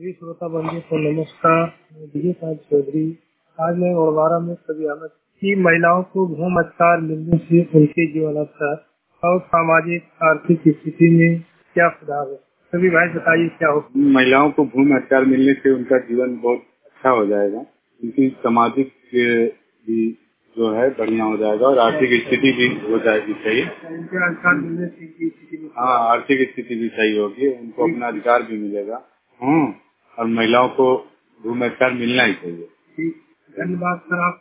सभी श्रोता बंधु को नमस्कार। मैं विजय कांत चौधरी। आज मैं गोड़वारा में सभी अहमद की महिलाओं को भूमि अधिकार मिलने से उनके जीवन स्तर और सामाजिक आर्थिक स्थिति में क्या सुधार है। सभी भाई बताइए क्या हो। महिलाओं को भूमि अधिकार मिलने से उनका जीवन बहुत अच्छा हो जाएगा, उनकी सामाजिक भी जो है बढ़िया हो जाएगा और आर्थिक स्थिति भी हो जाएगी सही। उनके अधिकार मिलने से उनकी स्थिति हाँ, आर्थिक स्थिति भी सही होगी, उनको अपना अधिकार भी मिलेगा। और महिलाओं को भूमि अधिकार मिलना ही चाहिए। धन्यवाद सर। आप